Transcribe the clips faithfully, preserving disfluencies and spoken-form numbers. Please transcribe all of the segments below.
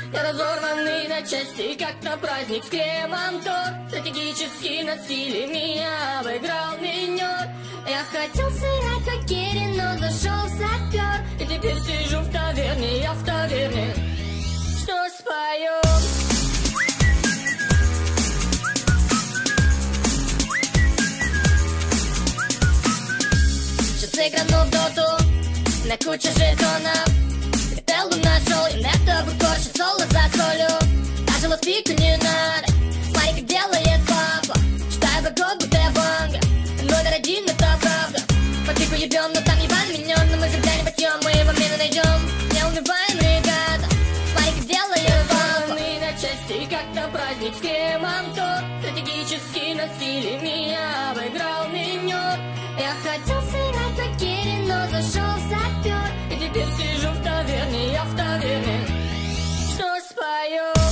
Я разорванный на части, как на праздник с кремом торт. Стратегически на стиле меня обыграл минер. Я хотел сыграть как Керри, но зашел сапер. И теперь сижу в таверне, я в таверне. Что ж, споем? Сейчас играну в доту на кучу жетонов. Телу нашел, и нетто корши соло за солью. Даже лоспику не надо. Смотри, как делает папа. Читаю вокруг, будто я банга. Номер один, это правда. По пику ебем, но там ебан минен. Но мы же не потьем, мы его мины найдем. Не унываем, ребята. Смотри, как делает папа. Мы на части, как на праздник с кремом торт. Стратегически на стиле меня обыграл минер. Я хотел сыграть как Керри, но зашел сапер. И теперь сижу в таверне, я в таверне. Что ж, споем?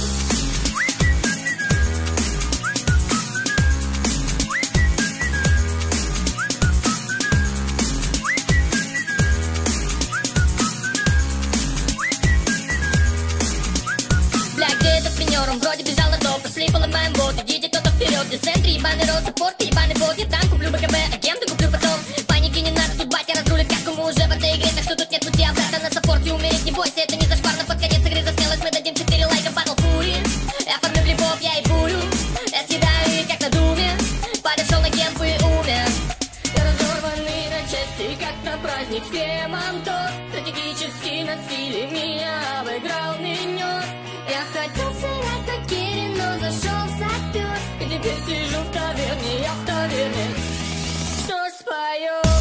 Бля, где этот тренер? Он вроде бежал на топ. Пошли, поломаем бот. Идите кто-то вперед. Десентри, ебаный рот, саппорт, ебаный бот. Я там куплю БКБ, агенты куплю потом. Паники не надо, тут батя разрулит, как ему уже в этой игре. Так что тут нет пути обратно на саппорте. Умереть не бойся, это не зашкварно. Под конец игры за смелость мы дадим четыре лайка. Батл фури, я формлю грибов, я и бурю. Я съедаю их, как на думе. Подошел на кемп и умер. Я разорванный на части, как на праздник с кремом торт. Стратегически на стиле меня обыграл минер. Я хотел сыграть как Керри, но зашел сапер. И теперь сижу в таверне, я в таверне. Что ж, споем?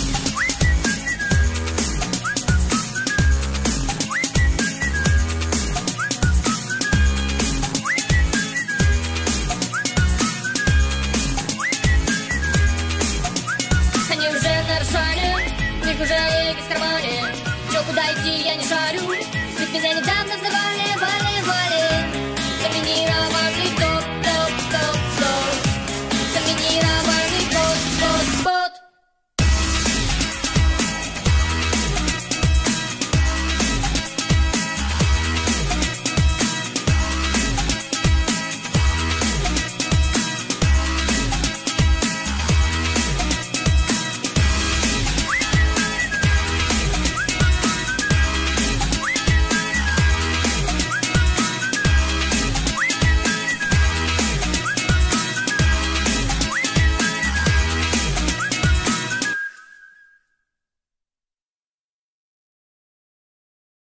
Они уже нарушали, у них уже лыги в кармане. Чё, куда идти, я не шарю. Ведь меня недавно взорвали, вали, вали. Заминировали.